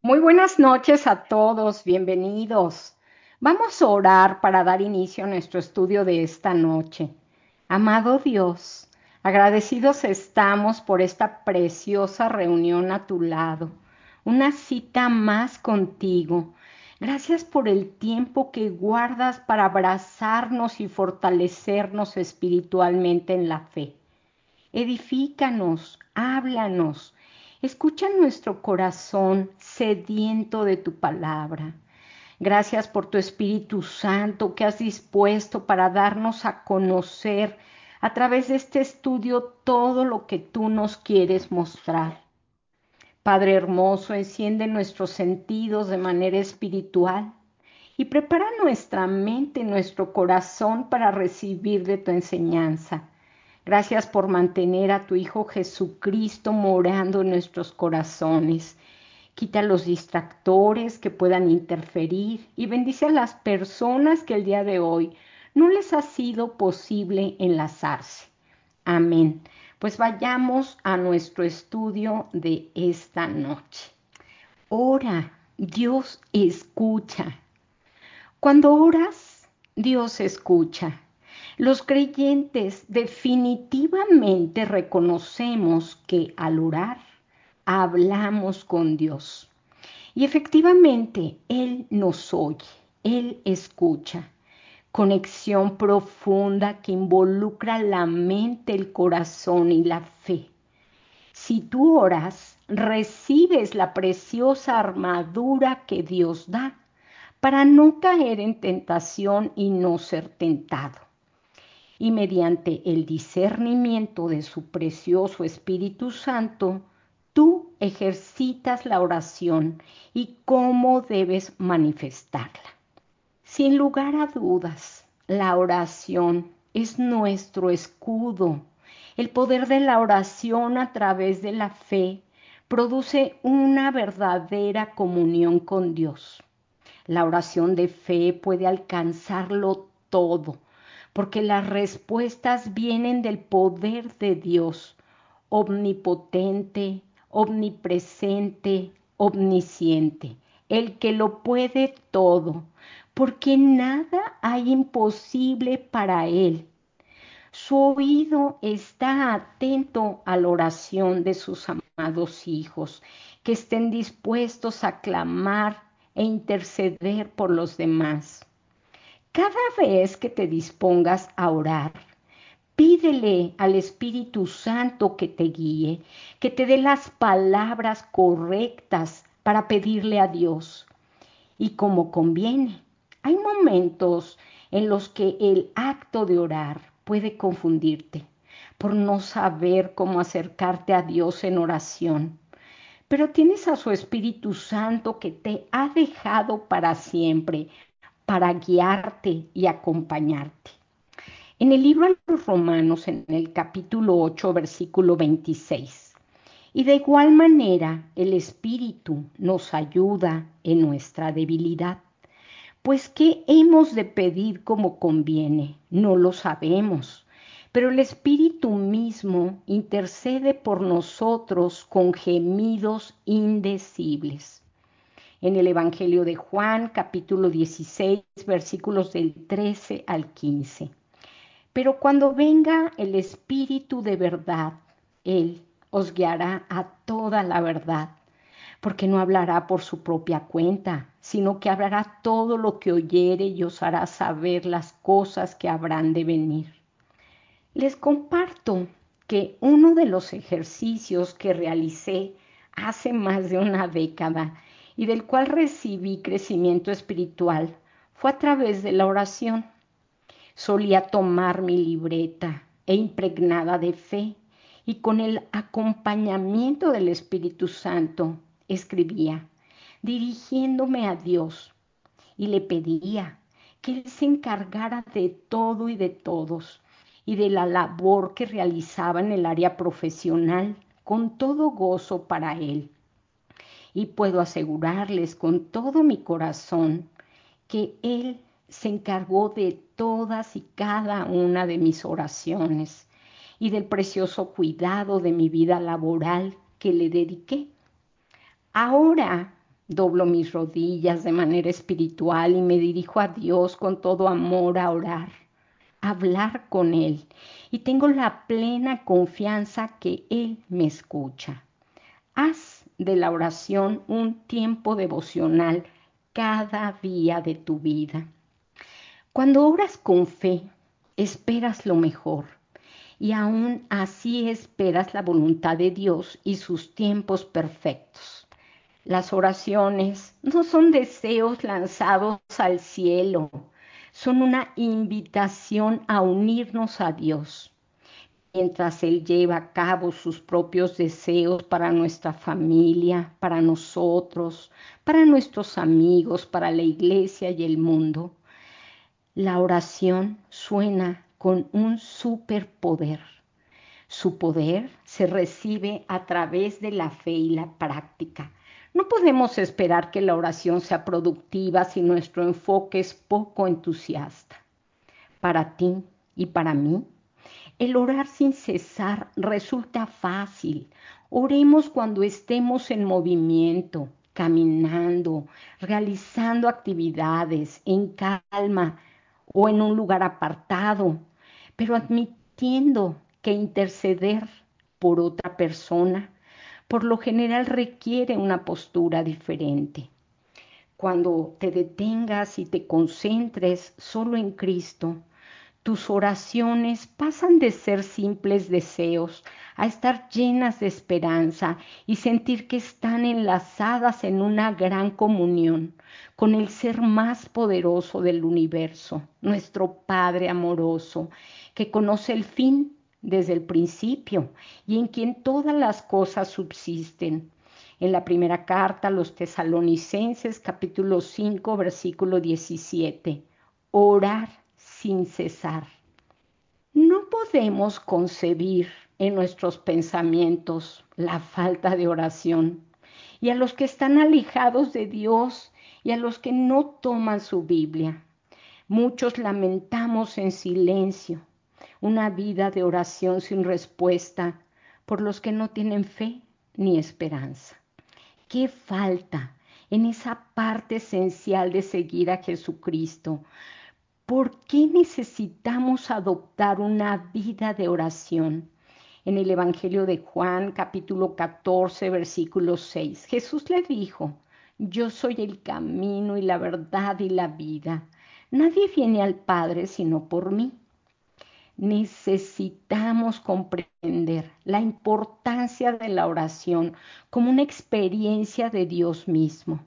Muy buenas noches a todos, bienvenidos. Vamos a orar para dar inicio a nuestro estudio de esta noche. Amado Dios, agradecidos estamos por esta preciosa reunión a tu lado, una cita más contigo. Gracias por el tiempo que guardas para abrazarnos y fortalecernos espiritualmente en la fe. Edifícanos, háblanos, escucha nuestro corazón sediento de tu palabra. Gracias por tu Espíritu Santo que has dispuesto para darnos a conocer a través de este estudio todo lo que tú nos quieres mostrar. Padre hermoso, enciende nuestros sentidos de manera espiritual y prepara nuestra mente y nuestro corazón para recibir de tu enseñanza. Gracias por mantener a tu Hijo Jesucristo morando en nuestros corazones. Quita los distractores que puedan interferir y bendice a las personas que el día de hoy no les ha sido posible enlazarse. Amén. Pues vayamos a nuestro estudio de esta noche. Ora, Dios escucha. Cuando oras, Dios escucha. Los creyentes definitivamente reconocemos que al orar hablamos con Dios. Y efectivamente, Él nos oye, Él escucha. Conexión profunda que involucra la mente, el corazón y la fe. Si tú oras, recibes la preciosa armadura que Dios da para no caer en tentación y no ser tentado. Y mediante el discernimiento de su precioso Espíritu Santo, tú ejercitas la oración y cómo debes manifestarla. Sin lugar a dudas, la oración es nuestro escudo. El poder de la oración a través de la fe produce una verdadera comunión con Dios. La oración de fe puede alcanzarlo todo, porque las respuestas vienen del poder de Dios, omnipotente, omnipresente, omnisciente, el que lo puede todo, porque nada hay imposible para Él. Su oído está atento a la oración de sus amados hijos, que estén dispuestos a clamar e interceder por los demás. Cada vez que te dispongas a orar, pídele al Espíritu Santo que te guíe, que te dé las palabras correctas para pedirle a Dios. Y como conviene, hay momentos en los que el acto de orar puede confundirte por no saber cómo acercarte a Dios en oración. Pero tienes a su Espíritu Santo que te ha dejado para siempre, para guiarte y acompañarte. En el libro de los Romanos, en el capítulo 8, versículo 26, y de igual manera el Espíritu nos ayuda en nuestra debilidad. Pues, ¿qué hemos de pedir como conviene? No lo sabemos, pero el Espíritu mismo intercede por nosotros con gemidos indecibles. En el Evangelio de Juan, capítulo 16, versículos del 13 al 15. Pero cuando venga el Espíritu de verdad, Él os guiará a toda la verdad, porque no hablará por su propia cuenta, sino que hablará todo lo que oyere y os hará saber las cosas que habrán de venir. Les comparto que uno de los ejercicios que realicé hace más de una década y del cual recibí crecimiento espiritual fue a través de la oración. Solía tomar mi libreta e impregnada de fe y con el acompañamiento del Espíritu Santo escribía, dirigiéndome a Dios, y le pedía que Él se encargara de todo y de todos y de la labor que realizaba en el área profesional con todo gozo para Él. Y puedo asegurarles con todo mi corazón que Él se encargó de todas y cada una de mis oraciones y del precioso cuidado de mi vida laboral que le dediqué. Ahora Doblo mis rodillas de manera espiritual y me dirijo a Dios con todo amor a orar, a hablar con Él. Y tengo la plena confianza que Él me escucha. Haz de la oración un tiempo devocional cada día de tu vida. Cuando oras con fe, esperas lo mejor y aún así esperas la voluntad de Dios y sus tiempos perfectos. Las oraciones no son deseos lanzados al cielo, son una invitación a unirnos a Dios mientras Él lleva a cabo sus propios deseos para nuestra familia, para nosotros, para nuestros amigos, para la iglesia y el mundo. La oración suena con un superpoder. Su poder se recibe a través de la fe y la práctica. No podemos esperar que la oración sea productiva si nuestro enfoque es poco entusiasta. Para ti y para mí, el orar sin cesar resulta fácil. Oremos cuando estemos en movimiento, caminando, realizando actividades en calma o en un lugar apartado, pero admitiendo que interceder por otra persona por lo general requiere una postura diferente. Cuando te detengas y te concentres solo en Cristo, tus oraciones pasan de ser simples deseos a estar llenas de esperanza y sentir que están enlazadas en una gran comunión con el ser más poderoso del universo, nuestro Padre amoroso, que conoce el fin desde el principio y en quien todas las cosas subsisten. En la primera carta a los Tesalonicenses, capítulo 5, versículo 17, orar sin cesar. No podemos concebir en nuestros pensamientos la falta de oración. Y a los que están alejados de Dios y a los que no toman su Biblia, muchos lamentamos en silencio una vida de oración sin respuesta por los que no tienen fe ni esperanza. ¿Qué falta en esa parte esencial de seguir a Jesucristo? ¿Por qué necesitamos adoptar una vida de oración? En el Evangelio de Juan, capítulo 14, versículo 6, Jesús le dijo, yo soy el camino y la verdad y la vida. Nadie viene al Padre sino por mí. Necesitamos comprender la importancia de la oración como una experiencia de Dios mismo.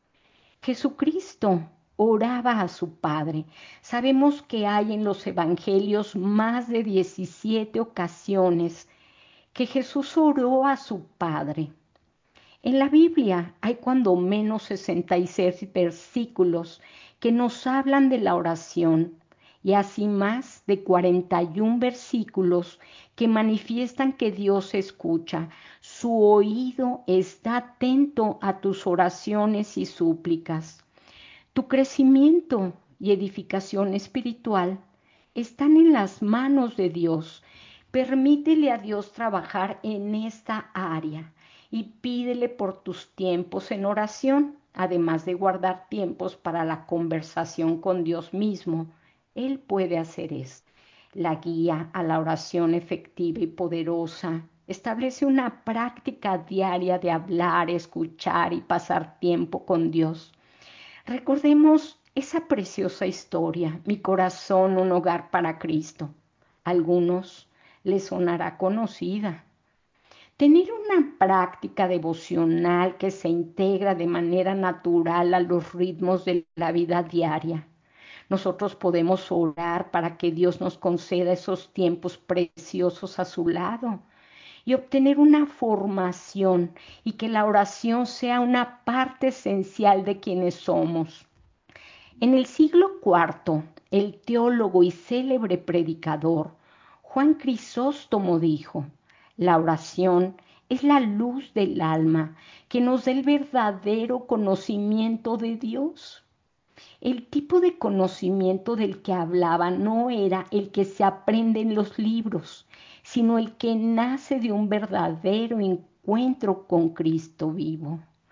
Jesucristo oraba a su Padre. Sabemos que hay en los evangelios más de 17 ocasiones que Jesús oró a su Padre. En la Biblia hay cuando menos 66 versículos que nos hablan de la oración y así más de 41 versículos que manifiestan que Dios escucha. Su oído está atento a tus oraciones y súplicas. Tu crecimiento y edificación espiritual están en las manos de Dios. Permítele a Dios trabajar en esta área y pídele por tus tiempos en oración, además de guardar tiempos para la conversación con Dios mismo. Él puede hacer esto. La guía a la oración efectiva y poderosa establece una práctica diaria de hablar, escuchar y pasar tiempo con Dios. Recordemos esa preciosa historia, Mi corazón, un hogar para Cristo. A algunos les sonará conocida. Tener una práctica devocional que se integra de manera natural a los ritmos de la vida diaria. Nosotros podemos orar para que Dios nos conceda esos tiempos preciosos a su lado y obtener una formación y que la oración sea una parte esencial de quienes somos. En el siglo IV, el teólogo y célebre predicador Juan Crisóstomo dijo, la oración es la luz del alma que nos da el verdadero conocimiento de Dios. El tipo de conocimiento del que hablaba no era el que se aprende en los libros, sino el que nace de un verdadero encuentro con Cristo vivo.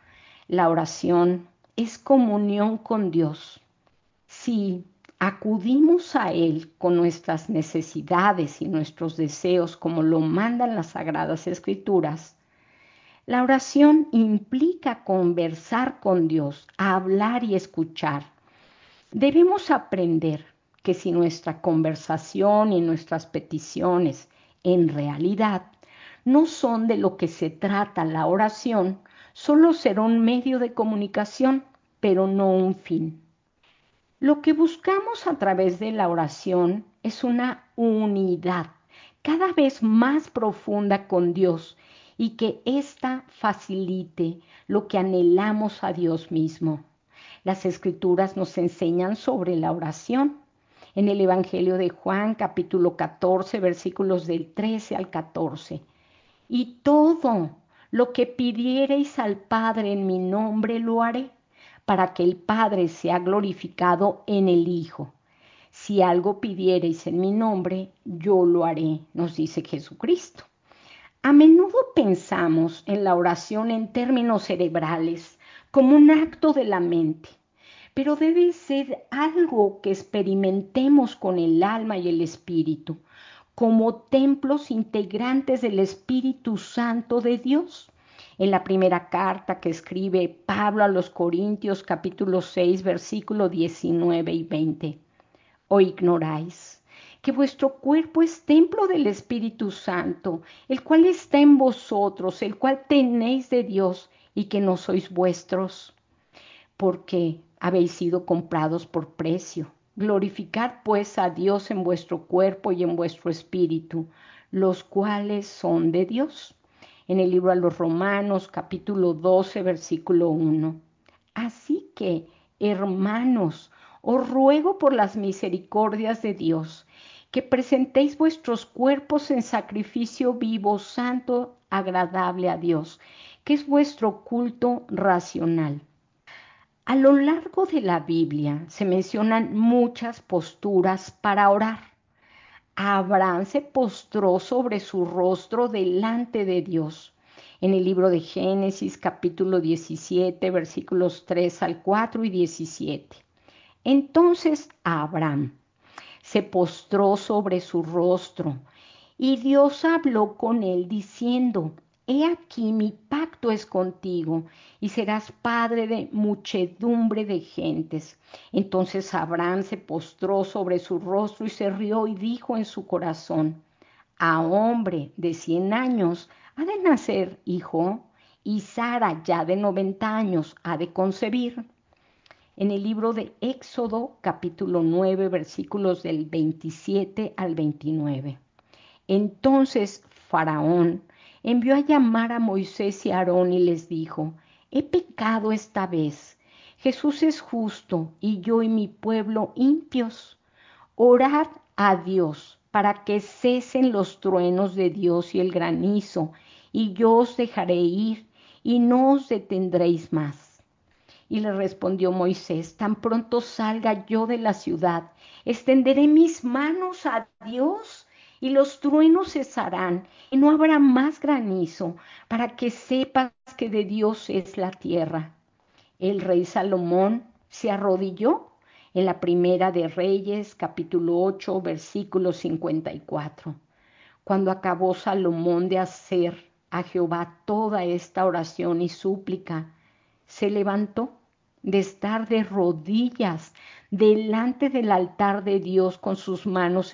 La oración es comunión con Dios. Si acudimos a Él con nuestras necesidades y nuestros deseos, como lo mandan las Sagradas Escrituras, la oración implica conversar con Dios, hablar y escuchar. Debemos aprender que si nuestra conversación y nuestras peticiones en realidad no son de lo que se trata la oración, solo será un medio de comunicación, pero no un fin. Lo que buscamos a través de la oración es una unidad cada vez más profunda con Dios y que ésta facilite lo que anhelamos a Dios mismo. Las Escrituras nos enseñan sobre la oración. En el Evangelio de Juan, capítulo 14, versículos del 13 al 14. Y todo lo que pidiereis al Padre en mi nombre lo haré, para que el Padre sea glorificado en el Hijo. Si algo pidiereis en mi nombre, yo lo haré, nos dice Jesucristo. A menudo pensamos en la oración en términos cerebrales, como un acto de la mente, pero debe ser algo que experimentemos con el alma y el espíritu, como templos integrantes del Espíritu Santo de Dios. En la primera carta que escribe Pablo a los Corintios, capítulo 6, versículo 19 y 20. ¿O ignoráis que vuestro cuerpo es templo del Espíritu Santo, el cual está en vosotros, el cual tenéis de Dios, y que no sois vuestros? Porque habéis sido comprados por precio. Glorificad pues a Dios en vuestro cuerpo y en vuestro espíritu, los cuales son de Dios. En el libro a los Romanos, capítulo 12, versículo 1. Así que, hermanos, os ruego por las misericordias de Dios, que presentéis vuestros cuerpos en sacrificio vivo, santo, agradable a Dios, que es vuestro culto racional. A lo largo de la Biblia se mencionan muchas posturas para orar. Abraham se postró sobre su rostro delante de Dios. En el libro de Génesis, capítulo 17, versículos 3 al 4 y 17. Entonces Abraham se postró sobre su rostro y Dios habló con él diciendo: He aquí mi pacto es contigo y serás padre de muchedumbre de gentes. Entonces Abraham se postró sobre su rostro y se rió y dijo en su corazón: A hombre de 100 años ha de nacer hijo, y Sara ya de 90 años ha de concebir. En el libro de Éxodo, capítulo 9, versículos del 27 al 29. Entonces Faraón envió a llamar a Moisés y a Aarón y les dijo: He pecado esta vez. Jesús es justo y yo y mi pueblo impios. Orad a Dios para que cesen los truenos de Dios y el granizo, y yo os dejaré ir y no os detendréis más. Y le respondió Moisés: Tan pronto salga yo de la ciudad, extenderé mis manos a Dios y los truenos cesarán y no habrá más granizo, para que sepas que de Dios es la tierra. El rey Salomón se arrodilló en la primera de Reyes, capítulo 8, versículo 54. Cuando acabó Salomón de hacer a Jehová toda esta oración y súplica, se levantó de estar de rodillas delante del altar de Dios con sus manos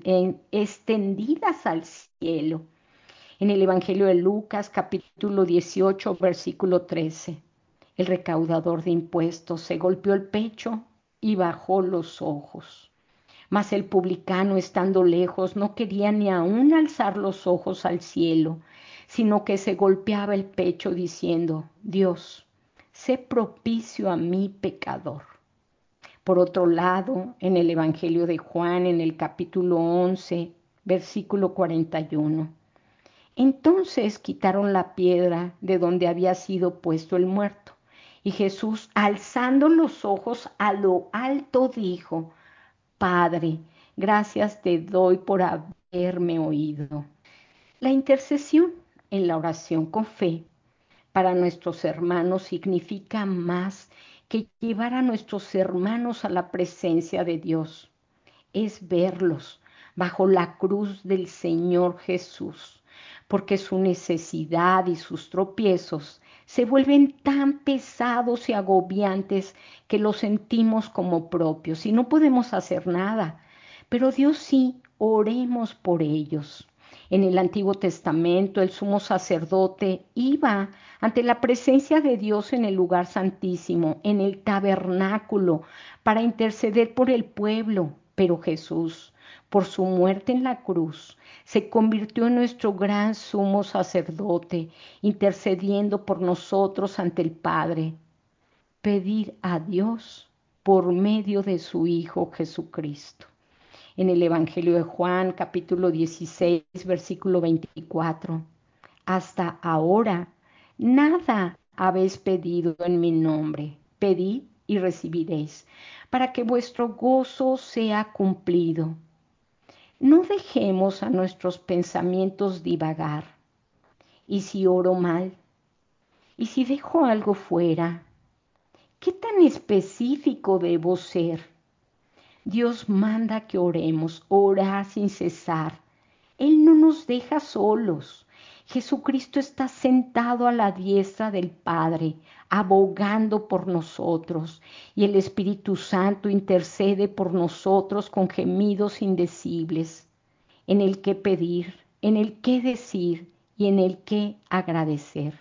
extendidas al cielo. En el Evangelio de Lucas, capítulo 18, versículo 13, el recaudador de impuestos se golpeó el pecho y bajó los ojos. Mas el publicano, estando lejos, no quería ni aun alzar los ojos al cielo, sino que se golpeaba el pecho diciendo: Dios, sé propicio a mi pecador. Por otro lado, en el Evangelio de Juan, en el capítulo 11, versículo 41, entonces quitaron la piedra de donde había sido puesto el muerto. Y Jesús, alzando los ojos a lo alto, dijo: Padre, gracias te doy por haberme oído. La intercesión en la oración con fe para nuestros hermanos significa más que llevar a nuestros hermanos a la presencia de Dios. Es verlos bajo la cruz del Señor Jesús, porque su necesidad y sus tropiezos se vuelven tan pesados y agobiantes que los sentimos como propios y no podemos hacer nada. Pero Dios sí, oremos por ellos. En el Antiguo Testamento, el sumo sacerdote iba ante la presencia de Dios en el lugar santísimo, en el tabernáculo, para interceder por el pueblo. Pero Jesús, por su muerte en la cruz, se convirtió en nuestro gran sumo sacerdote, intercediendo por nosotros ante el Padre. Pedir a Dios por medio de su Hijo Jesucristo. En el Evangelio de Juan, capítulo 16, versículo 24. Hasta ahora, nada habéis pedido en mi nombre. Pedid y recibiréis, para que vuestro gozo sea cumplido. No dejemos a nuestros pensamientos divagar. ¿Y si oro mal? ¿Y si dejo algo fuera? ¿Qué tan específico debo ser? Dios manda que oremos, orar sin cesar. Él no nos deja solos. Jesucristo está sentado a la diestra del Padre, abogando por nosotros, y el Espíritu Santo intercede por nosotros con gemidos indecibles, en el que pedir, en el que decir y en el que agradecer.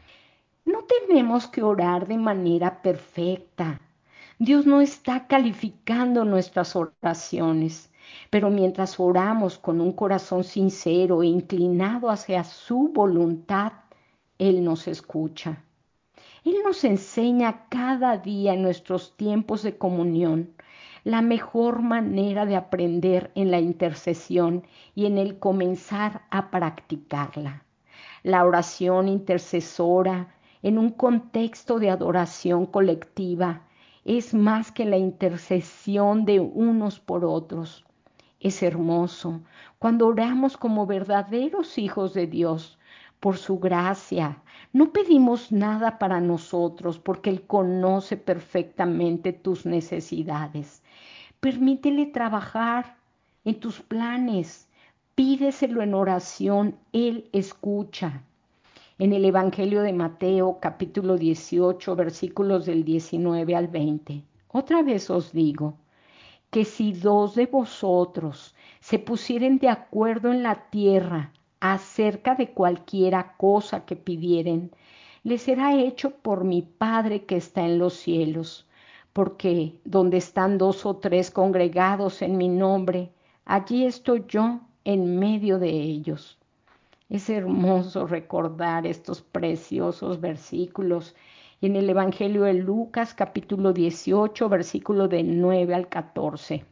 No tenemos que orar de manera perfecta. Dios no está calificando nuestras oraciones, pero mientras oramos con un corazón sincero e inclinado hacia su voluntad, Él nos escucha. Él nos enseña cada día en nuestros tiempos de comunión la mejor manera de aprender en la intercesión y en el comenzar a practicarla. La oración intercesora en un contexto de adoración colectiva es más que la intercesión de unos por otros. Es hermoso cuando oramos como verdaderos hijos de Dios por su gracia. No pedimos nada para nosotros porque Él conoce perfectamente tus necesidades. Permítele trabajar en tus planes. Pídeselo en oración, Él escucha. En el Evangelio de Mateo, capítulo 18, versículos del 19 al 20. Otra vez os digo, que si dos de vosotros se pusieren de acuerdo en la tierra acerca de cualquiera cosa que pidieren, les será hecho por mi Padre que está en los cielos. Porque donde están dos o tres congregados en mi nombre, allí estoy yo en medio de ellos. Es hermoso recordar estos preciosos versículos. Y en el Evangelio de Lucas, capítulo 18, versículo de 9 al 14.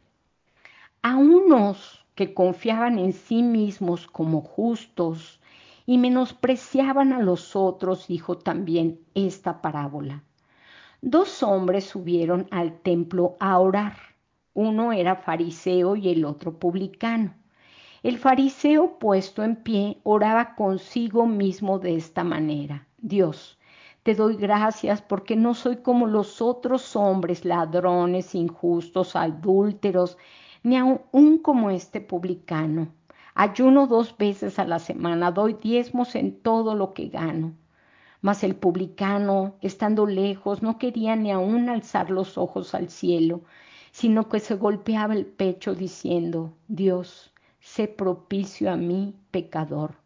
A unos que confiaban en sí mismos como justos y menospreciaban a los otros, dijo también esta parábola. Dos hombres subieron al templo a orar. Uno era fariseo y el otro publicano. El fariseo, puesto en pie, oraba consigo mismo de esta manera: Dios, te doy gracias porque no soy como los otros hombres, ladrones, injustos, adúlteros, ni aun como este publicano. Ayuno 2 veces a la semana, doy diezmos en todo lo que gano. Mas el publicano, estando lejos, no quería ni aun alzar los ojos al cielo, sino que se golpeaba el pecho diciendo: Dios, sé propicio a mí, pecador.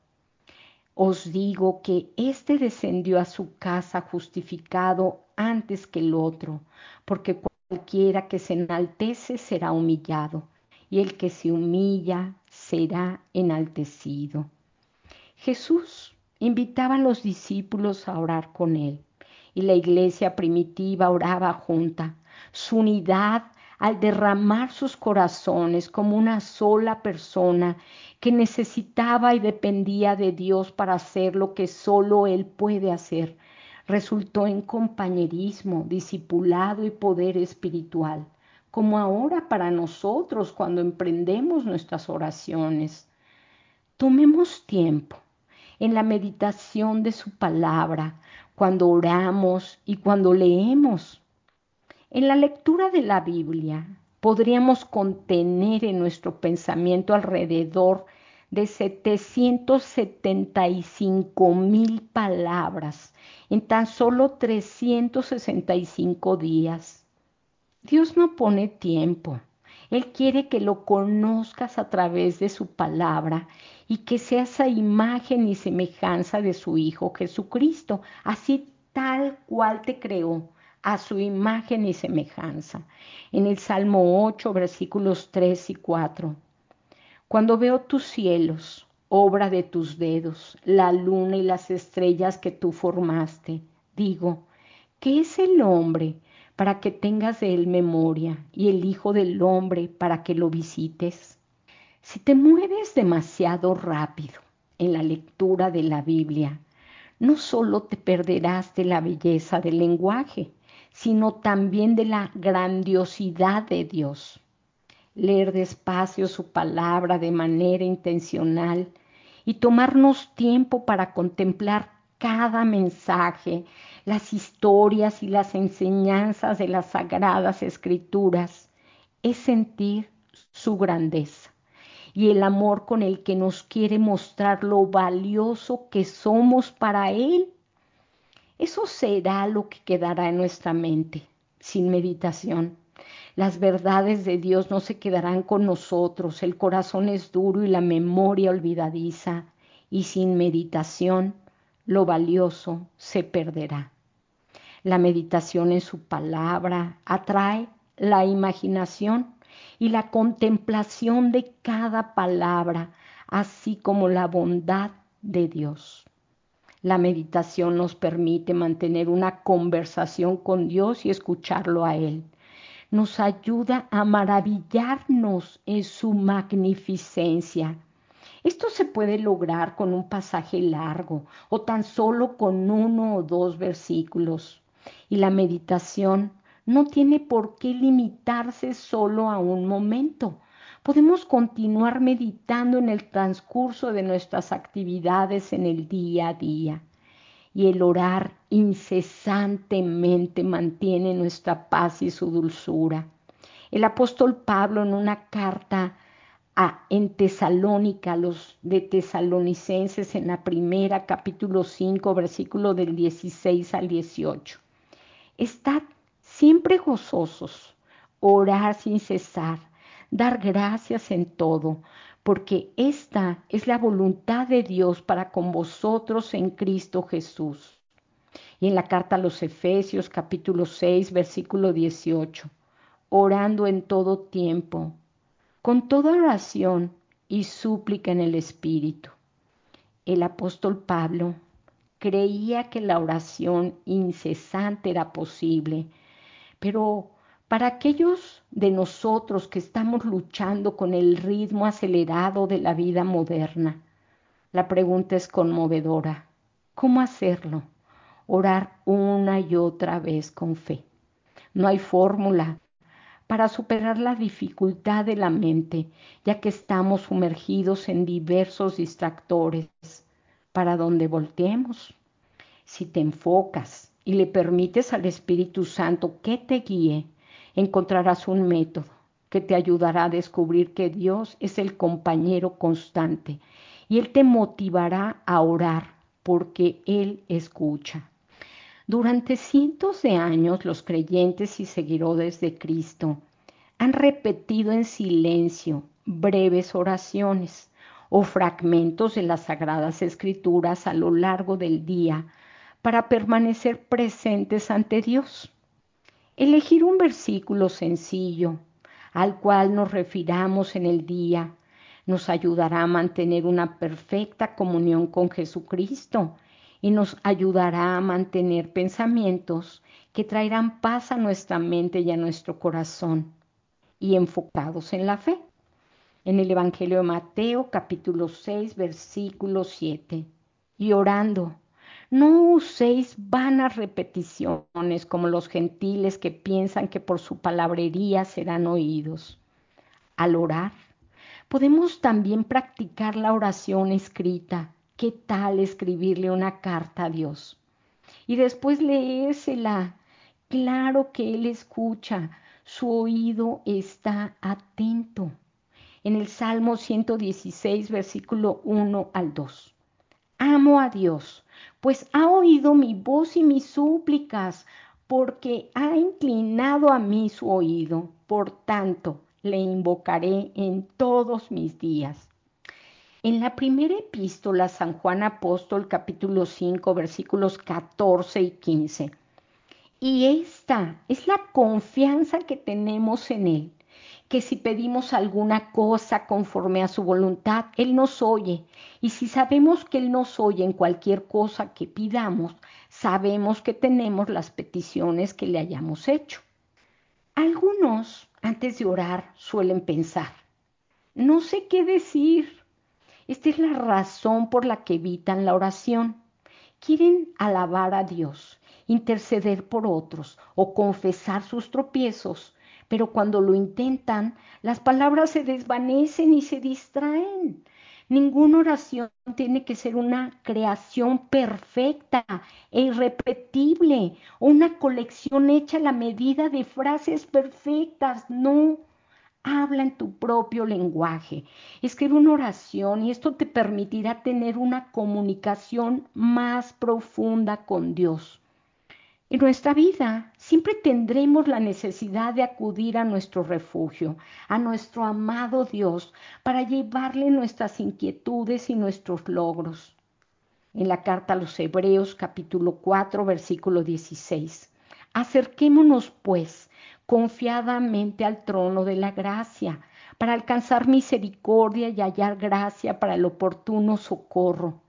Os digo que éste descendió a su casa justificado antes que el otro, porque cualquiera que se enaltece será humillado, y el que se humilla será enaltecido. Jesús invitaba a los discípulos a orar con él, y la iglesia primitiva oraba junta. Su unidad al derramar sus corazones como una sola persona que necesitaba y dependía de Dios para hacer lo que solo Él puede hacer, resultó en compañerismo, discipulado y poder espiritual, como ahora para nosotros cuando emprendemos nuestras oraciones. Tomemos tiempo en la meditación de su palabra, cuando oramos y cuando leemos. En la lectura de la Biblia podríamos contener en nuestro pensamiento alrededor de 775,000 palabras en tan solo 365 días. Dios no pone tiempo. Él quiere que lo conozcas a través de su palabra y que seas a imagen y semejanza de su Hijo Jesucristo, así tal cual te creó, a su imagen y semejanza. En el Salmo 8, versículos 3 y 4. Cuando veo tus cielos, obra de tus dedos, la luna y las estrellas que tú formaste, digo, ¿qué es el hombre para que tengas de él memoria y el hijo del hombre para que lo visites? Si te mueves demasiado rápido en la lectura de la Biblia, no solo te perderás de la belleza del lenguaje, sino también de la grandiosidad de Dios. Leer despacio su palabra de manera intencional y tomarnos tiempo para contemplar cada mensaje, las historias y las enseñanzas de las sagradas escrituras, es sentir su grandeza y el amor con el que nos quiere mostrar lo valioso que somos para Él. Eso será lo que quedará en nuestra mente, sin meditación. Las verdades de Dios no se quedarán con nosotros, el corazón es duro y la memoria olvidadiza, y sin meditación lo valioso se perderá. La meditación en su palabra atrae la imaginación y la contemplación de cada palabra, así como la bondad de Dios. La meditación nos permite mantener una conversación con Dios y escucharlo a Él. Nos ayuda a maravillarnos en su magnificencia. Esto se puede lograr con un pasaje largo o tan solo con 1 o 2 versículos. Y la meditación no tiene por qué limitarse solo a un momento. Podemos continuar meditando en el transcurso de nuestras actividades en el día a día. Y el orar incesantemente mantiene nuestra paz y su dulzura. El apóstol Pablo en una carta en Tesalónica, los de Tesalonicenses, en la primera, capítulo 5, versículo del 16 al 18. Estad siempre gozosos, orar sin cesar, dar gracias en todo, porque esta es la voluntad de Dios para con vosotros en Cristo Jesús. Y en la carta a los Efesios, capítulo 6, versículo 18, orando en todo tiempo, con toda oración y súplica en el Espíritu. El apóstol Pablo creía que la oración incesante era posible, pero para aquellos de nosotros que estamos luchando con el ritmo acelerado de la vida moderna, la pregunta es conmovedora. ¿Cómo hacerlo? Orar una y otra vez con fe. No hay fórmula para superar la dificultad de la mente, ya que estamos sumergidos en diversos distractores para donde volteemos. Si te enfocas y le permites al Espíritu Santo que te guíe, encontrarás un método que te ayudará a descubrir que Dios es el compañero constante y Él te motivará a orar porque Él escucha. Durante cientos de años los creyentes y seguidores de Cristo han repetido en silencio breves oraciones o fragmentos de las Sagradas Escrituras a lo largo del día para permanecer presentes ante Dios. Elegir un versículo sencillo al cual nos refiramos en el día nos ayudará a mantener una perfecta comunión con Jesucristo y nos ayudará a mantener pensamientos que traerán paz a nuestra mente y a nuestro corazón y enfocados en la fe. En el Evangelio de Mateo, capítulo 6, versículo 7. Y orando, no uséis vanas repeticiones como los gentiles que piensan que por su palabrería serán oídos. Al orar, podemos también practicar la oración escrita. ¿Qué tal escribirle una carta a Dios? y después léesela. Claro que Él escucha, su oído está atento. En el Salmo 116, versículo 1 al 2. Amo a Dios, pues ha oído mi voz y mis súplicas, porque ha inclinado a mí su oído. Por tanto, le invocaré en todos mis días. En la primera epístola, San Juan Apóstol, capítulo 5, versículos 14 y 15. Y esta es la confianza que tenemos en Él, que si pedimos alguna cosa conforme a su voluntad, Él nos oye. Y si sabemos que Él nos oye en cualquier cosa que pidamos, sabemos que tenemos las peticiones que le hayamos hecho. Algunos, antes de orar, suelen pensar, no sé qué decir. Esta es la razón por la que evitan la oración. Quieren alabar a Dios, interceder por otros o confesar sus tropiezos, pero cuando lo intentan, las palabras se desvanecen y se distraen. Ninguna oración tiene que ser una creación perfecta e irrepetible o una colección hecha a la medida de frases perfectas. No, habla en tu propio lenguaje, escribe una oración y esto te permitirá tener una comunicación más profunda con Dios. En nuestra vida siempre tendremos la necesidad de acudir a nuestro refugio, a nuestro amado Dios, para llevarle nuestras inquietudes y nuestros logros. En la carta a los Hebreos capítulo 4 versículo 16. Acerquémonos pues confiadamente al trono de la gracia para alcanzar misericordia y hallar gracia para el oportuno socorro.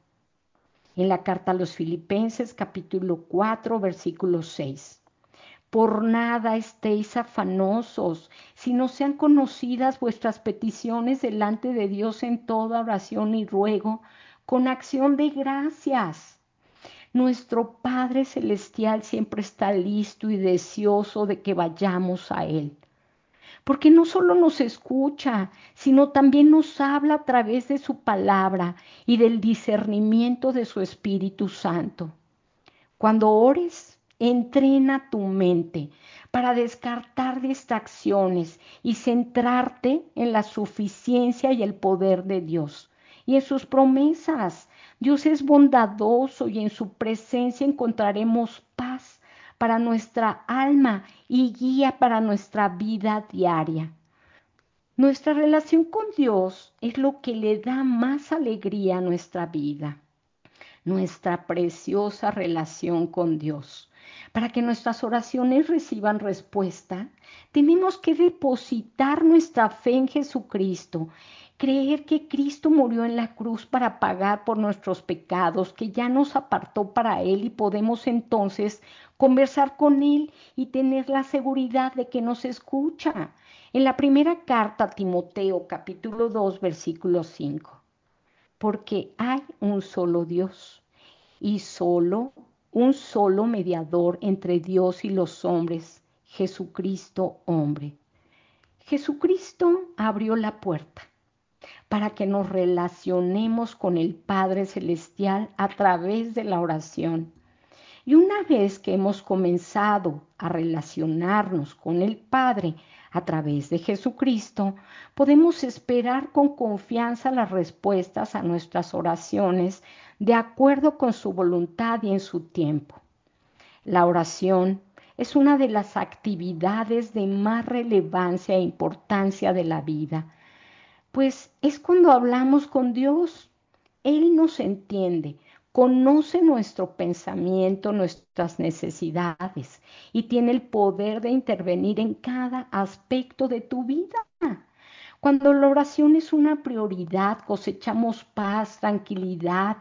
En la carta a los Filipenses capítulo 4 versículo 6. Por nada estéis afanosos, sino sean conocidas vuestras peticiones delante de Dios en toda oración y ruego, con acción de gracias. Nuestro Padre Celestial siempre está listo y deseoso de que vayamos a Él, porque no solo nos escucha, sino también nos habla a través de su palabra y del discernimiento de su Espíritu Santo. Cuando ores, entrena tu mente para descartar distracciones y centrarte en la suficiencia y el poder de Dios y en sus promesas. Dios es bondadoso y en su presencia encontraremos paz para nuestra alma y guía para nuestra vida diaria. Nuestra relación con Dios es lo que le da más alegría a nuestra vida, nuestra preciosa relación con Dios. Para que nuestras oraciones reciban respuesta, tenemos que depositar nuestra fe en Jesucristo, creer que Cristo murió en la cruz para pagar por nuestros pecados, que ya nos apartó para Él y podemos entonces conversar con Él y tener la seguridad de que nos escucha. En la primera carta a Timoteo, capítulo 2, versículo 5. Porque hay un solo Dios y un solo mediador entre Dios y los hombres, Jesucristo hombre. Jesucristo abrió la puerta para que nos relacionemos con el Padre Celestial a través de la oración. Y una vez que hemos comenzado a relacionarnos con el Padre a través de Jesucristo, podemos esperar con confianza las respuestas a nuestras oraciones de acuerdo con su voluntad y en su tiempo. La oración es una de las actividades de más relevancia e importancia de la vida, pues es cuando hablamos con Dios. Él nos entiende, conoce nuestro pensamiento, nuestras necesidades y tiene el poder de intervenir en cada aspecto de tu vida. Cuando la oración es una prioridad, cosechamos paz, tranquilidad.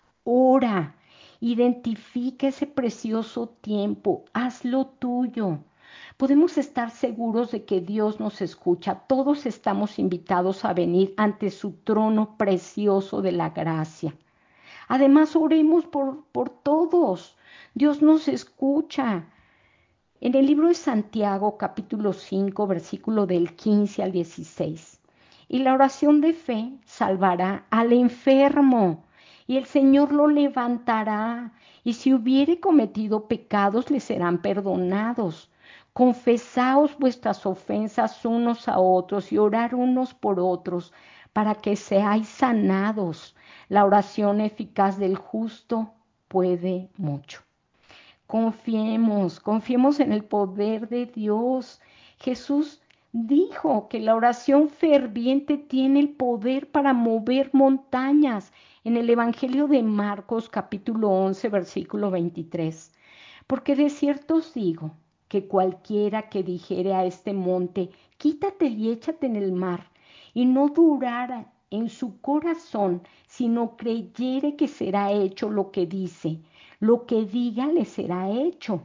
Ora, identifica ese precioso tiempo, hazlo tuyo. Podemos estar seguros de que Dios nos escucha. Todos estamos invitados a venir ante su trono precioso de la gracia. Además, oremos por todos. Dios nos escucha. En el libro de Santiago, capítulo 5, versículo del 15 al 16. Y la oración de fe salvará al enfermo, y el Señor lo levantará, y si hubiere cometido pecados, le serán perdonados. Confesaos vuestras ofensas unos a otros y orar unos por otros, para que seáis sanados. La oración eficaz del justo puede mucho. Confiemos en el poder de Dios. Jesús dijo que la oración ferviente tiene el poder para mover montañas en el Evangelio de Marcos capítulo 11 versículo 23. Porque de cierto os digo que cualquiera que dijere a este monte, quítate y échate en el mar, y no durara en su corazón, sino creyere que será hecho lo que dice, lo que diga le será hecho.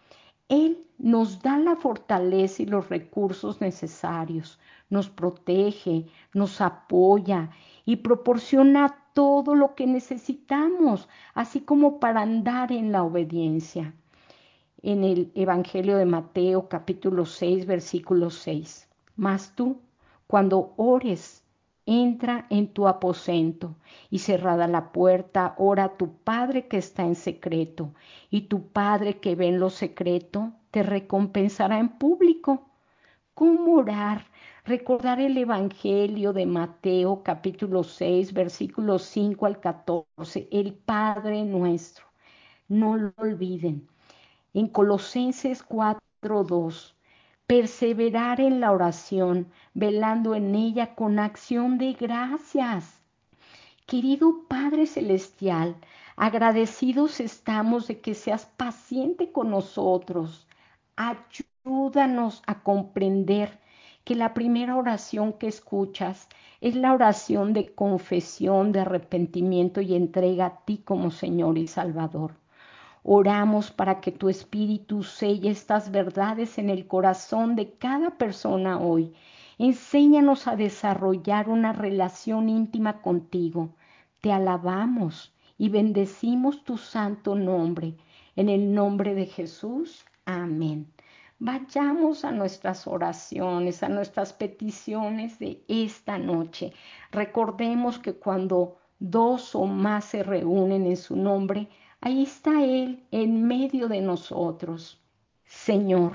Él nos da la fortaleza y los recursos necesarios, nos protege, nos apoya y proporciona todo lo que necesitamos, así como para andar en la obediencia. En el Evangelio de Mateo capítulo 6 versículo 6. Mas tú, cuando ores, entra en tu aposento y cerrada la puerta, ora a tu Padre que está en secreto, y tu Padre que ve en lo secreto te recompensará en público. ¿Cómo orar? Recordar el Evangelio de Mateo capítulo 6 versículos 5 al 14, el Padre nuestro. No lo olviden. En Colosenses 4:2, perseverar en la oración, velando en ella con acción de gracias. Querido Padre Celestial, agradecidos estamos de que seas paciente con nosotros. Ayúdanos a comprender que la primera oración que escuchas es la oración de confesión, de arrepentimiento y entrega a ti como Señor y Salvador. Oramos para que tu Espíritu selle estas verdades en el corazón de cada persona hoy. Enséñanos a desarrollar una relación íntima contigo. Te alabamos y bendecimos tu santo nombre. En el nombre de Jesús. Amén. Vayamos a nuestras oraciones, a nuestras peticiones de esta noche. Recordemos que cuando dos o más se reúnen en su nombre, ahí está Él en medio de nosotros. Señor,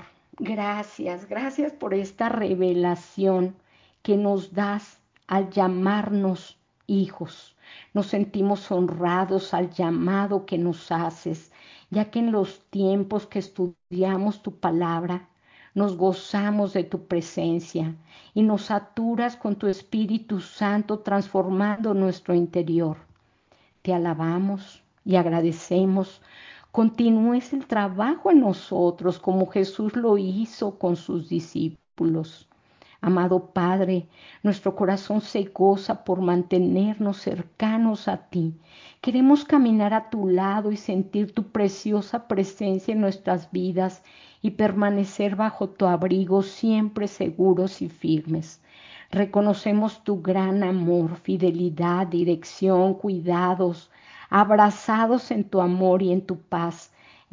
gracias por esta revelación que nos das al llamarnos hijos. Nos sentimos honrados al llamado que nos haces, ya que en los tiempos que estudiamos tu palabra, nos gozamos de tu presencia y nos saturas con tu Espíritu Santo transformando nuestro interior. Te alabamos y agradecemos. Continúes el trabajo en nosotros como Jesús lo hizo con sus discípulos. Amado Padre, nuestro corazón se goza por mantenernos cercanos a ti. Queremos caminar a tu lado y sentir tu preciosa presencia en nuestras vidas y permanecer bajo tu abrigo siempre seguros y firmes. Reconocemos tu gran amor, fidelidad, dirección, cuidados, abrazados en tu amor y en tu paz.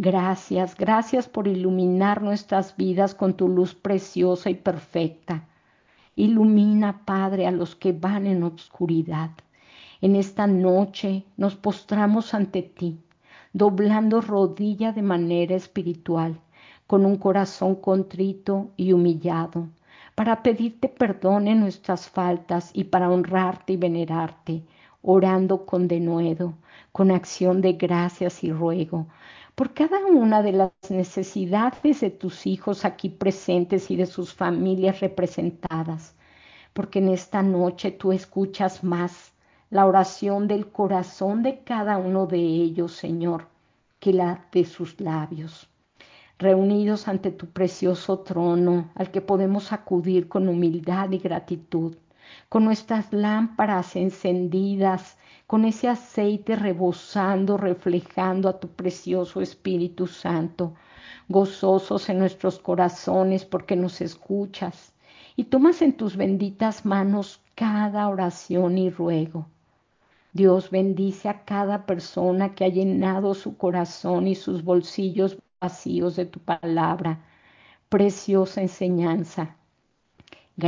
Gracias por iluminar nuestras vidas con tu luz preciosa y perfecta. Ilumina, Padre, a los que van en oscuridad. En esta noche nos postramos ante ti, doblando rodilla de manera espiritual, con un corazón contrito y humillado, para pedirte perdón en nuestras faltas y para honrarte y venerarte, orando con denuedo, con acción de gracias y ruego, por cada una de las necesidades de tus hijos aquí presentes y de sus familias representadas, porque en esta noche tú escuchas más la oración del corazón de cada uno de ellos, Señor, que la de sus labios. Reunidos ante tu precioso trono, al que podemos acudir con humildad y gratitud, con nuestras lámparas encendidas, con ese aceite rebosando, reflejando a tu precioso Espíritu Santo, gozosos en nuestros corazones porque nos escuchas y tomas en tus benditas manos cada oración y ruego. Dios bendice a cada persona que ha llenado su corazón y sus bolsillos vacíos de tu palabra. Preciosa enseñanza.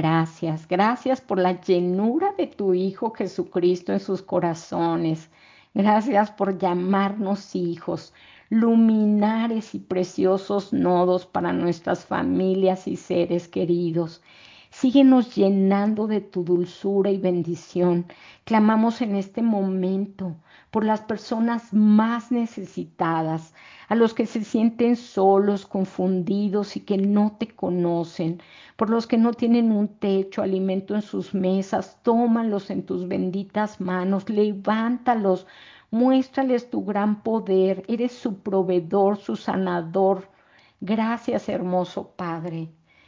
Gracias por la llenura de tu Hijo Jesucristo en sus corazones. Gracias por llamarnos hijos, luminares y preciosos nodos para nuestras familias y seres queridos. Síguenos llenando de tu dulzura y bendición. Clamamos en este momento por las personas más necesitadas, a los que se sienten solos, confundidos y que no te conocen, por los que no tienen un techo, alimento en sus mesas. Tómalos en tus benditas manos, levántalos, muéstrales tu gran poder. Eres su proveedor, su sanador. Gracias, hermoso Padre.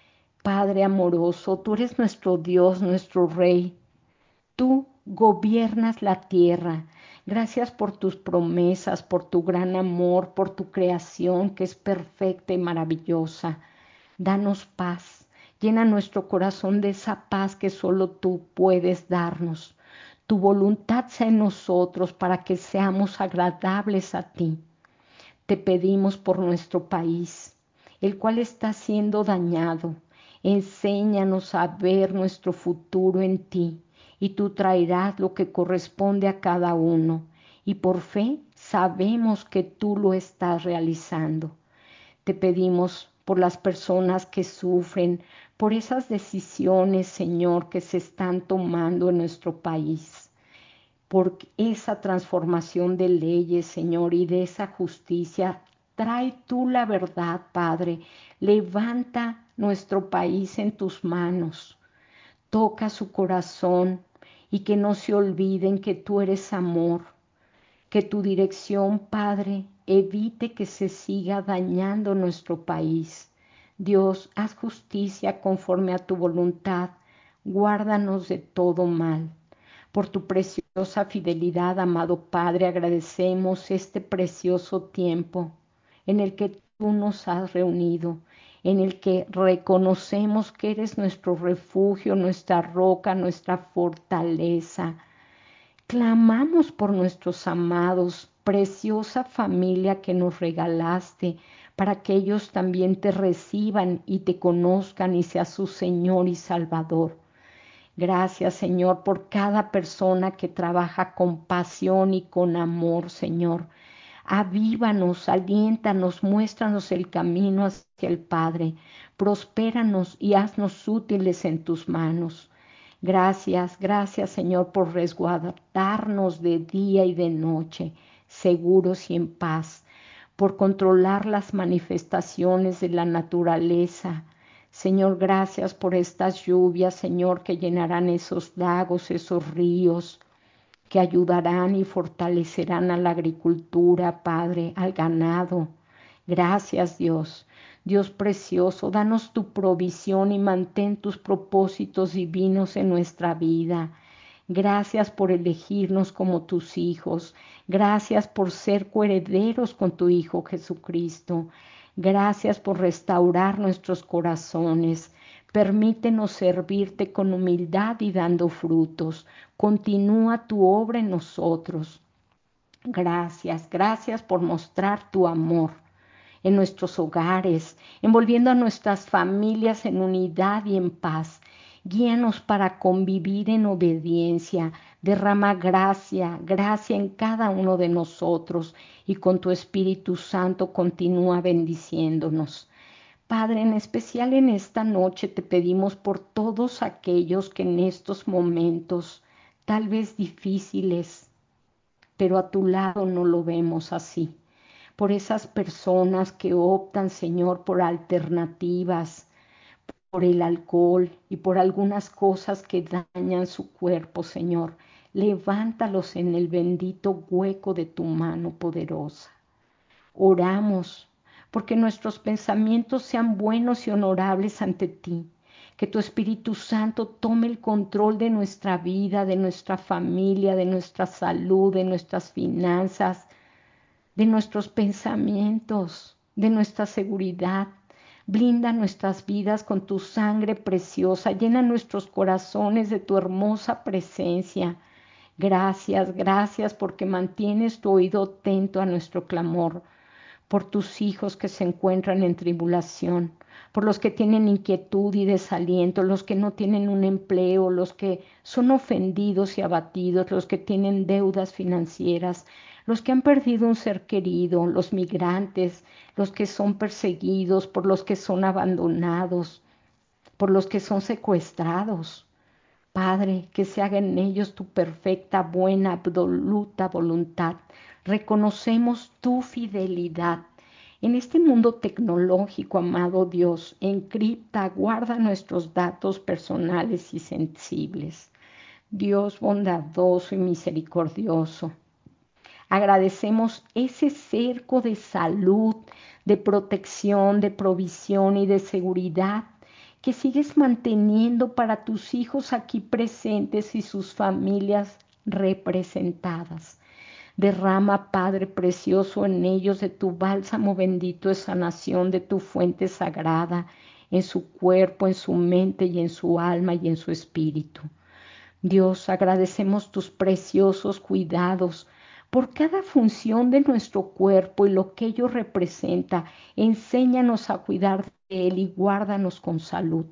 Padre amoroso, tú eres nuestro Dios, nuestro Rey. Tú gobiernas la tierra. Gracias por tus promesas, por tu gran amor, por tu creación que es perfecta y maravillosa. Danos paz. Llena nuestro corazón de esa paz que solo tú puedes darnos. Tu voluntad sea en nosotros para que seamos agradables a ti. Te pedimos por nuestro país, el cual está siendo dañado. Enséñanos a ver nuestro futuro en ti, y tú traerás lo que corresponde a cada uno. Y por fe sabemos que tú lo estás realizando. Te pedimos por las personas que sufren, por esas decisiones, Señor, que se están tomando en nuestro país, por esa transformación de leyes, Señor, y de esa justicia. Trae tú la verdad, Padre. Levanta nuestro país en tus manos. Toca su corazón y que no se olviden que tú eres amor, que tu dirección, Padre, evite que se siga dañando nuestro país. Dios, haz justicia conforme a tu voluntad. Guárdanos de todo mal. Por tu preciosa fidelidad, amado Padre, agradecemos este precioso tiempo en el que tú nos has reunido, en el que reconocemos que eres nuestro refugio, nuestra roca, nuestra fortaleza. Clamamos por nuestros amados, preciosa familia que nos regalaste, para que ellos también te reciban y te conozcan y seas su Señor y Salvador. Gracias, Señor, por cada persona que trabaja con pasión y con amor, Señor. Avívanos, aliéntanos, muéstranos el camino hacia el Padre. Prospéranos y haznos útiles en tus manos. Gracias, gracias, Señor, por resguardarnos de día y de noche, seguros y en paz, por controlar las manifestaciones de la naturaleza. Señor, gracias por estas lluvias, Señor, que llenarán esos lagos, esos ríos, que ayudarán y fortalecerán a la agricultura, Padre, al ganado. Gracias, Dios. Dios precioso, danos tu provisión y mantén tus propósitos divinos en nuestra vida. Gracias por elegirnos como tus hijos. Gracias por ser coherederos con tu Hijo Jesucristo. Gracias por restaurar nuestros corazones. Permítenos servirte con humildad y dando frutos. Continúa tu obra en nosotros. Gracias, gracias por mostrar tu amor en nuestros hogares, envolviendo a nuestras familias en unidad y en paz. Guíanos para convivir en obediencia. Derrama gracia, gracia en cada uno de nosotros y con tu Espíritu Santo continúa bendiciéndonos. Padre, en especial en esta noche te pedimos por todos aquellos que en estos momentos, tal vez difíciles, pero a tu lado no lo vemos así. Por esas personas que optan, Señor, por alternativas, por el alcohol y por algunas cosas que dañan su cuerpo, Señor. Levántalos en el bendito hueco de tu mano poderosa. Oramos porque nuestros pensamientos sean buenos y honorables ante ti. Que tu Espíritu Santo tome el control de nuestra vida, de nuestra familia, de nuestra salud, de nuestras finanzas, de nuestros pensamientos, de nuestra seguridad. Blinda nuestras vidas con tu sangre preciosa. Llena nuestros corazones de tu hermosa presencia. Gracias, gracias porque mantienes tu oído atento a nuestro clamor, por tus hijos que se encuentran en tribulación, por los que tienen inquietud y desaliento, los que no tienen un empleo, los que son ofendidos y abatidos, los que tienen deudas financieras, los que han perdido un ser querido, los migrantes, los que son perseguidos, por los que son abandonados, por los que son secuestrados. Padre, que se haga en ellos tu perfecta, buena, absoluta voluntad. Reconocemos tu fidelidad. En este mundo tecnológico, amado Dios, encripta, guarda nuestros datos personales y sensibles. Dios bondadoso y misericordioso, agradecemos ese cerco de salud, de protección, de provisión y de seguridad que sigues manteniendo para tus hijos aquí presentes y sus familias representadas. Derrama, Padre precioso, en ellos de tu bálsamo bendito de sanación, de tu fuente sagrada, en su cuerpo, en su mente y en su alma y en su espíritu. Dios, agradecemos tus preciosos cuidados por cada función de nuestro cuerpo y lo que ello representa. Enséñanos a cuidar de él y guárdanos con salud.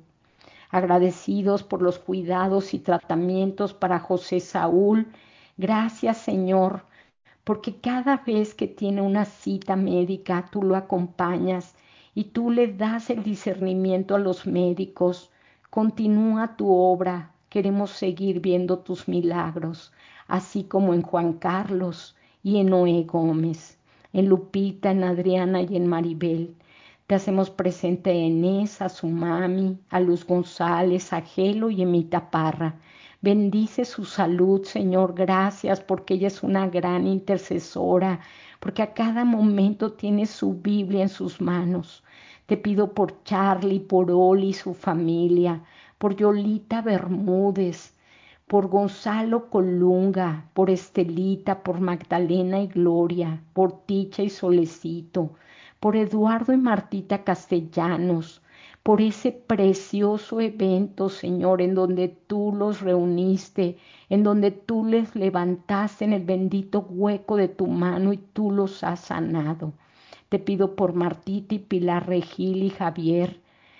Agradecidos por los cuidados y tratamientos para José Saúl. Gracias, Señor, porque cada vez que tiene una cita médica, tú lo acompañas y tú le das el discernimiento a los médicos. Continúa tu obra, queremos seguir viendo tus milagros, así como en Juan Carlos y en Noé Gómez, en Lupita, en Adriana y en Maribel. Te hacemos presente a Inés, a su mami, a Luz González, a Gelo y Emita Parra. Bendice su salud, Señor, gracias porque ella es una gran intercesora, porque a cada momento tiene su Biblia en sus manos. Te pido por Charlie, por Oli y su familia, por Yolita Bermúdez, por Gonzalo Colunga, por Estelita, por Magdalena y Gloria, por Ticha y Solecito, por Eduardo y Martita Castellanos, por ese precioso evento, Señor, en donde tú los reuniste, en donde tú les levantaste en el bendito hueco de tu mano y tú los has sanado. Te pido por Martita y Pilar Regil y Javier,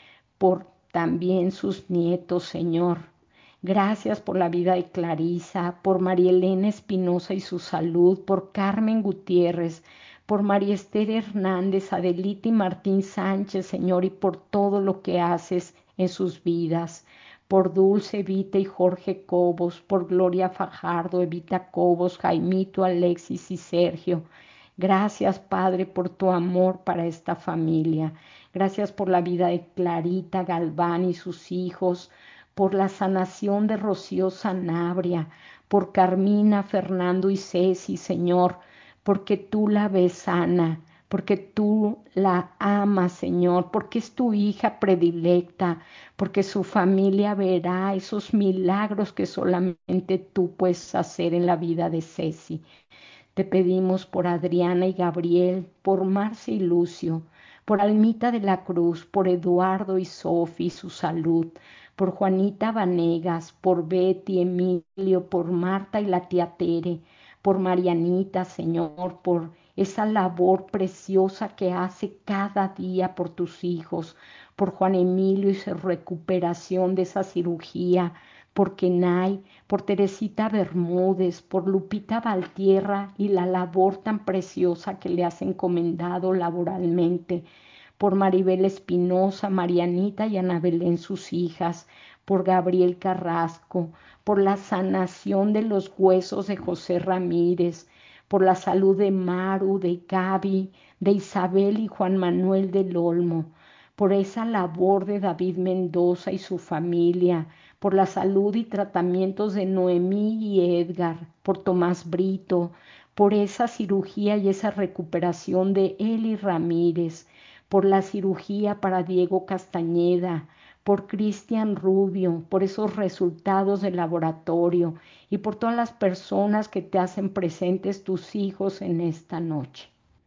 por también sus nietos, Señor. Gracias por la vida de Clarisa, por María Elena Espinosa y su salud, por Carmen Gutiérrez, por María Esther Hernández, Adelita y Martín Sánchez, Señor, y por todo lo que haces en sus vidas, por Dulce, Evita y Jorge Cobos, por Gloria Fajardo, Evita Cobos, Jaimito, Alexis y Sergio. Gracias, Padre, por tu amor para esta familia. Gracias por la vida de Clarita Galván y sus hijos, por la sanación de Rocío Sanabria, por Carmina, Fernando y Ceci, Señor, porque tú la ves sana, porque tú la amas, Señor, porque es tu hija predilecta, porque su familia verá esos milagros que solamente tú puedes hacer en la vida de Ceci. Te pedimos por Adriana y Gabriel, por Marcia y Lucio, por Almita de la Cruz, por Eduardo y Sofi, su salud, por Juanita Vanegas, por Betty, Emilio, por Marta y la tía Tere, por Marianita, Señor, por esa labor preciosa que hace cada día por tus hijos, por Juan Emilio y su recuperación de esa cirugía, por Kenay, por Teresita Bermúdez, por Lupita Valtierra y la labor tan preciosa que le has encomendado laboralmente, por Maribel Espinosa, Marianita y Ana Belén, sus hijas, por Gabriel Carrasco, por la sanación de los huesos de José Ramírez, por la salud de Maru, de Gaby, de Isabel y Juan Manuel del Olmo, por esa labor de David Mendoza y su familia, por la salud y tratamientos de Noemí y Edgar, por Tomás Brito, por esa cirugía y esa recuperación de Eli Ramírez, por la cirugía para Diego Castañeda, por Cristian Rubio, por esos resultados del laboratorio y por todas las personas que te hacen presentes tus hijos en esta noche.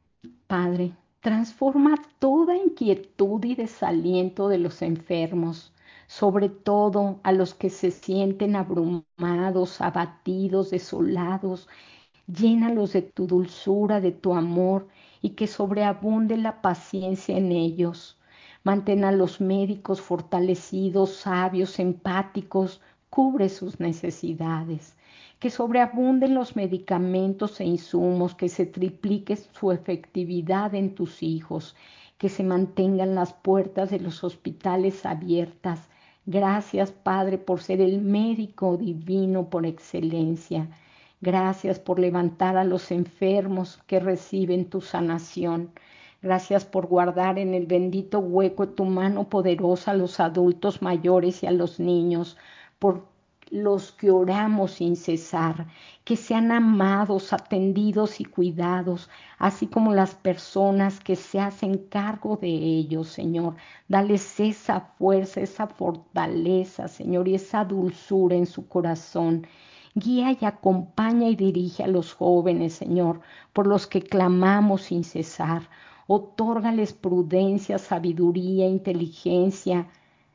Padre, transforma toda inquietud y desaliento de los enfermos, sobre todo a los que se sienten abrumados, abatidos, desolados. Llénalos de tu dulzura, de tu amor, y que sobreabunde la paciencia en ellos. Mantén a los médicos fortalecidos, sabios, empáticos, cubre sus necesidades. Que sobreabunden los medicamentos e insumos, que se triplique su efectividad en tus hijos, que se mantengan las puertas de los hospitales abiertas. Gracias, Padre, por ser el médico divino por excelencia. Gracias por levantar a los enfermos que reciben tu sanación. Gracias por guardar en el bendito hueco de tu mano poderosa a los adultos mayores y a los niños, por los que oramos sin cesar, que sean amados, atendidos y cuidados, así como las personas que se hacen cargo de ellos, Señor. Dales esa fuerza, esa fortaleza, Señor, y esa dulzura en su corazón. Guía y acompaña y dirige a los jóvenes, Señor, por los que clamamos sin cesar. Otórgales prudencia, sabiduría, inteligencia.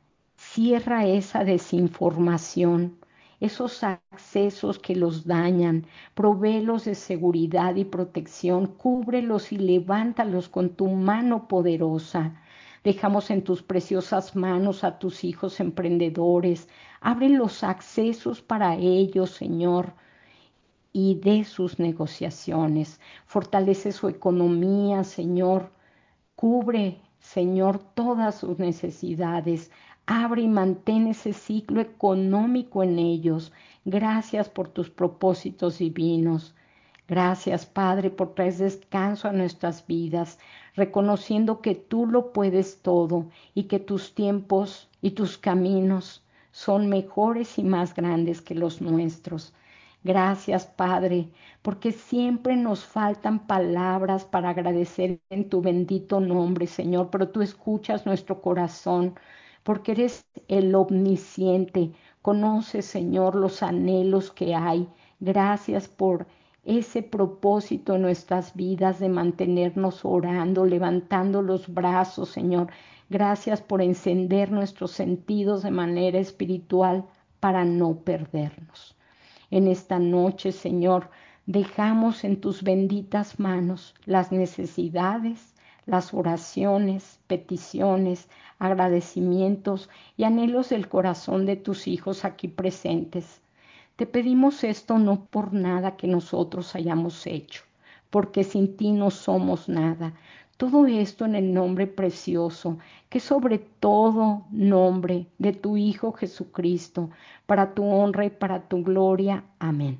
Cierra esa desinformación, esos accesos que los dañan. Provéelos de seguridad y protección. Cúbrelos y levántalos con tu mano poderosa. Dejamos en tus preciosas manos a tus hijos emprendedores. Abre los accesos para ellos, Señor, y de sus negociaciones. Fortalece su economía, Señor. Cubre, Señor, todas sus necesidades. Abre y mantén ese ciclo económico en ellos. Gracias por tus propósitos divinos. Gracias, Padre, por traer descanso a nuestras vidas, reconociendo que tú lo puedes todo y que tus tiempos y tus caminos son mejores y más grandes que los nuestros. Gracias, Padre, porque siempre nos faltan palabras para agradecer en tu bendito nombre, Señor, pero tú escuchas nuestro corazón, porque eres el omnisciente. Conoces, Señor, los anhelos que hay. Gracias por ese propósito en nuestras vidas de mantenernos orando, levantando los brazos, Señor. Gracias por encender nuestros sentidos de manera espiritual para no perdernos. En esta noche, Señor, dejamos en tus benditas manos las necesidades, las oraciones, peticiones, agradecimientos y anhelos del corazón de tus hijos aquí presentes. Te pedimos esto no por nada que nosotros hayamos hecho, porque sin ti no somos nada. Todo esto en el nombre precioso, que sobre todo nombre de tu Hijo Jesucristo, para tu honra y para tu gloria. Amén.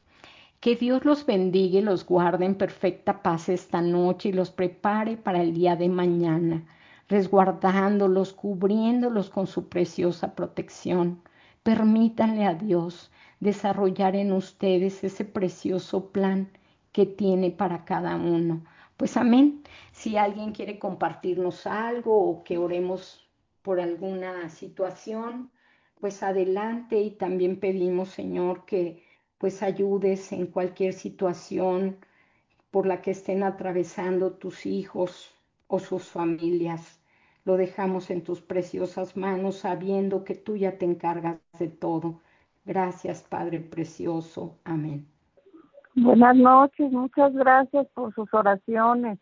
Que Dios los bendiga y los guarde en perfecta paz esta noche y los prepare para el día de mañana, resguardándolos, cubriéndolos con su preciosa protección. Permítanle a Dios desarrollar en ustedes ese precioso plan que tiene para cada uno. Pues amén. Si alguien quiere compartirnos algo o que oremos por alguna situación, pues adelante, y también pedimos, Señor, que pues ayudes en cualquier situación por la que estén atravesando tus hijos o sus familias. Lo dejamos en tus preciosas manos, sabiendo que tú ya te encargas de todo. Gracias, Padre precioso. Amén. Buenas noches, muchas gracias por sus oraciones.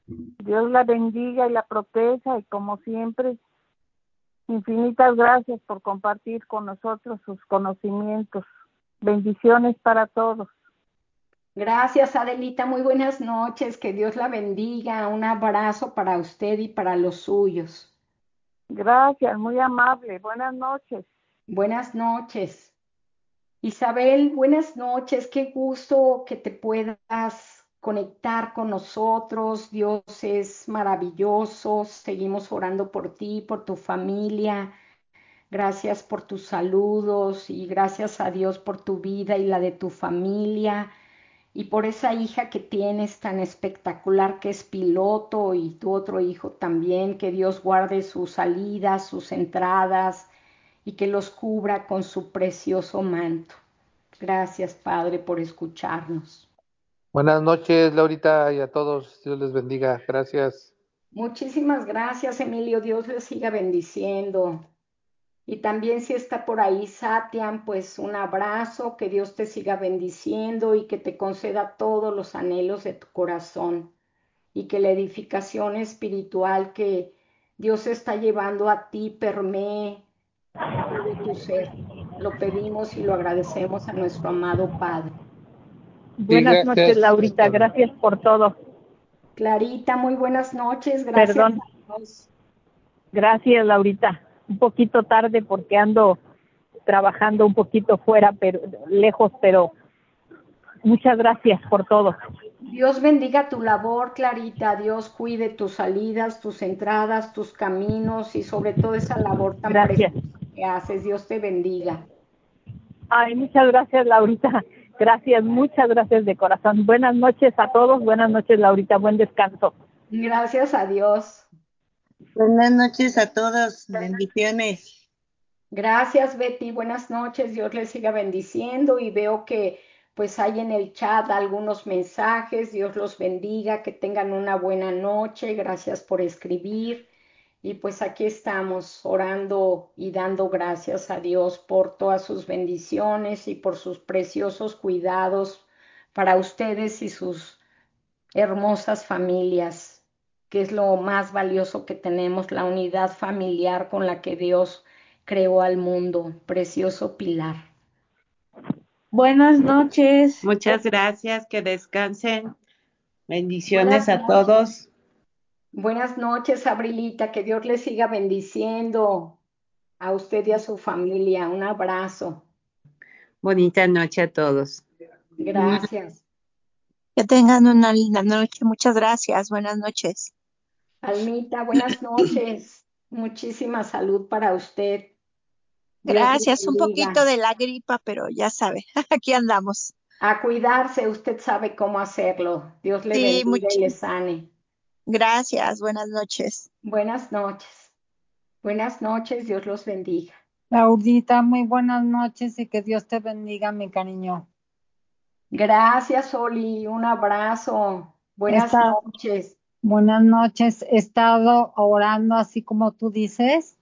Dios la bendiga y la proteja, y como siempre, infinitas gracias por compartir con nosotros sus conocimientos. Bendiciones para todos. Gracias, Adelita. Muy buenas noches. Que Dios la bendiga. Un abrazo para usted y para los suyos. Gracias, muy amable. Buenas noches. Buenas noches. Isabel, buenas noches. Qué gusto que te puedas conectar con nosotros. Dios es maravilloso. Seguimos orando por ti, por tu familia. Gracias por tus saludos y gracias a Dios por tu vida y la de tu familia y por esa hija que tienes tan espectacular que es piloto, y tu otro hijo también. Que Dios guarde sus salidas, sus entradas, y que los cubra con su precioso manto. Gracias, Padre, por escucharnos. Buenas noches, Laurita, y a todos. Dios les bendiga. Gracias. Muchísimas gracias, Emilio. Dios les siga bendiciendo. Y también si está por ahí Satian, pues un abrazo, que Dios te siga bendiciendo y que te conceda todos los anhelos de tu corazón, y que la edificación espiritual que Dios se está llevando a ti, permee todo tu ser. Lo pedimos y lo agradecemos a nuestro amado Padre. Sí, Buenas noches, gracias. Laurita, gracias por todo. Clarita, muy buenas noches, gracias Perdón, a Dios. gracias, Laurita. Un poquito tarde porque ando trabajando un poquito fuera, pero lejos, pero muchas gracias por todo. Dios bendiga tu labor, Clarita. Dios cuide tus salidas, tus entradas, tus caminos y sobre todo esa labor tan Gracias. preciosa que haces. Dios te bendiga. Ay, muchas gracias, Laurita. Gracias, muchas gracias de corazón. Buenas noches a todos. Buenas noches, Laurita. Buen descanso. Gracias a Dios. Buenas noches a todos, bendiciones. Gracias, Betty. Buenas noches. Dios les siga bendiciendo y veo que pues hay en el chat algunos mensajes. Dios los bendiga, que tengan una buena noche. Gracias por escribir. Y pues aquí estamos orando y dando gracias a Dios por todas sus bendiciones y por sus preciosos cuidados para ustedes y sus hermosas familias, que es lo más valioso que tenemos, la unidad familiar con la que Dios creó al mundo. Precioso pilar. Buenas noches. Muchas gracias, que descansen. Bendiciones Buenas a noches. todos. Buenas noches, Abrilita. Que Dios les siga bendiciendo a usted y a su familia. Un abrazo. Bonita noche a todos. Gracias. Que tengan una linda noche. Muchas gracias. Buenas noches. Almita, buenas noches. Muchísima salud para usted. Dios le Gracias. Un poquito bendiga. de la gripa, pero ya sabe, aquí andamos. A cuidarse, usted sabe cómo hacerlo. Dios le Sí, bendiga y le sane. gracias. Buenas noches. Buenas noches. Buenas noches, Dios los bendiga. Laurita, muy buenas noches y que Dios te bendiga, mi cariño. Gracias, Oli. Un abrazo. Buenas Esta, noches. buenas noches. He estado orando así como tú dices,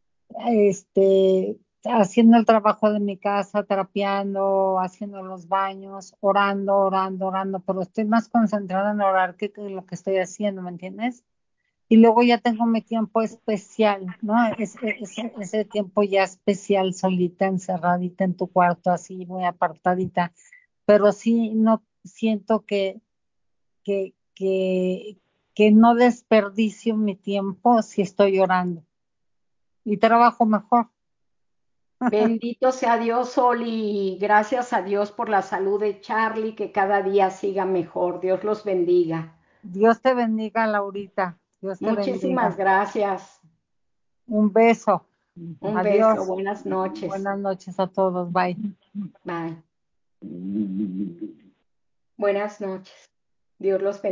haciendo el trabajo de mi casa, trapeando, haciendo los baños, orando, orando, orando, pero estoy más concentrada en orar que lo que estoy haciendo, ¿me entiendes? Y luego ya tengo mi tiempo especial, ¿no? Ese tiempo ya especial, solita, encerradita en tu cuarto, así muy apartadita. Pero sí no siento que, que, que no desperdicio mi tiempo si estoy orando y trabajo mejor. Bendito sea Dios, Oli. Gracias a Dios por la salud de Charlie, que cada día siga mejor. Dios los bendiga. Dios te bendiga, Laurita. Dios te Muchísimas bendiga. gracias. Un beso. Un beso. Adiós. Buenas noches. Buenas noches a todos. Bye. Bye. Buenas noches. Dios los bendiga.